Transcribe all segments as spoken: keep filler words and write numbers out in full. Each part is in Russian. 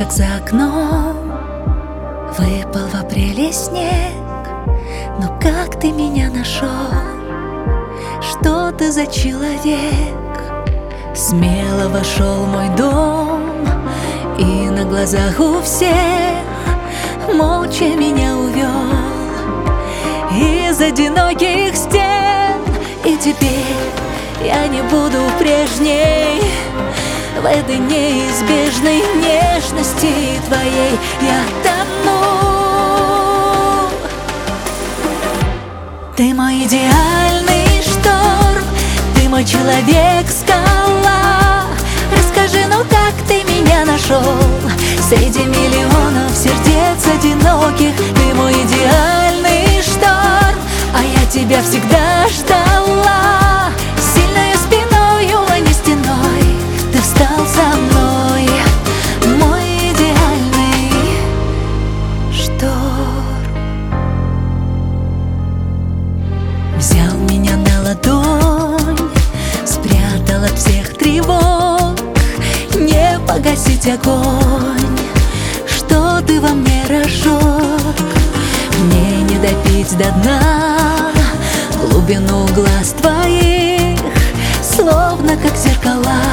как за окном выпал в апреле снег. Но как ты меня нашел? Что ты за человек? Смело вошел в мой дом и на глазах у всех молча меня увел из одиноких стен. И теперь я не буду прежней в этой неизбежной нежности твоей. Я тону. Ты мой идеальный шторм, ты мой человек-скала. Расскажи, ну как ты меня нашел среди миллионов сердец одиноких? Ты мой идеальный шторм, а я тебя всегда ждала. Сильной спиною, а не стеной, ты встал за мной, мой идеальный шторм. Взял меня на ладонь, спрятал от всех тревог. Не погасить огонь, что ты во мне разжег. Мне не допить до дна глубину глаз твоих, словно как зеркала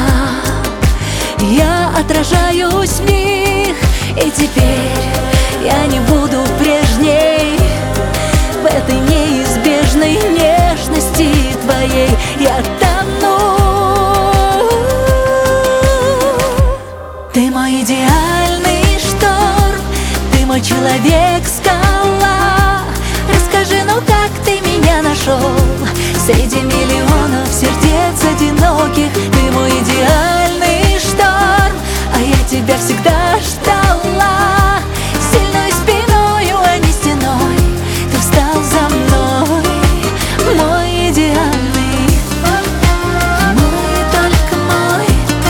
я отражаюсь в них. И теперь я не буду прежней в этой неизбежной нежности твоей. Я тону. Ты мой идеальный шторм, ты мой человек-скала. Расскажи, ну как ты меня нашел среди миллионов сердец одиноких? Ты мой идеальный шторм, а я тебя всегда ждала. Сильной спиною, а не стеной, ты встал за мной, мой идеальный, мой, только мой.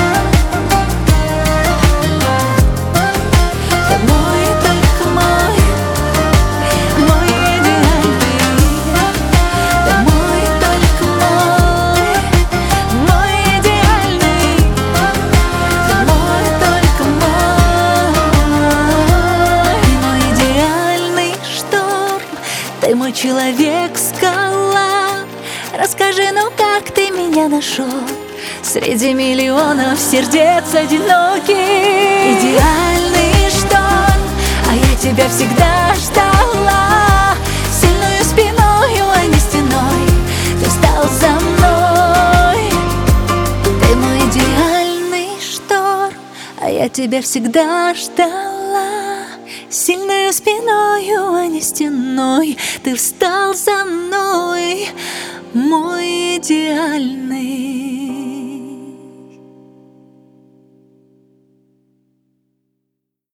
Ты мой, только мой, мой идеальный. Ты мой, только мой, мой идеальный. Ты мой, только мой. Ты мой идеальный шторм, ты мой человек-скала. Расскажи, ну как ты меня нашел среди миллионов сердец одиноких? Идеальный шторм, а я тебя всегда ждала. Сильную спиною, а не стеной, ты встал за мной. Ты мой идеальный шторм, а я тебя всегда ждала. Сильную спиною, а не стеной, ты встал за мной, мой идеальный.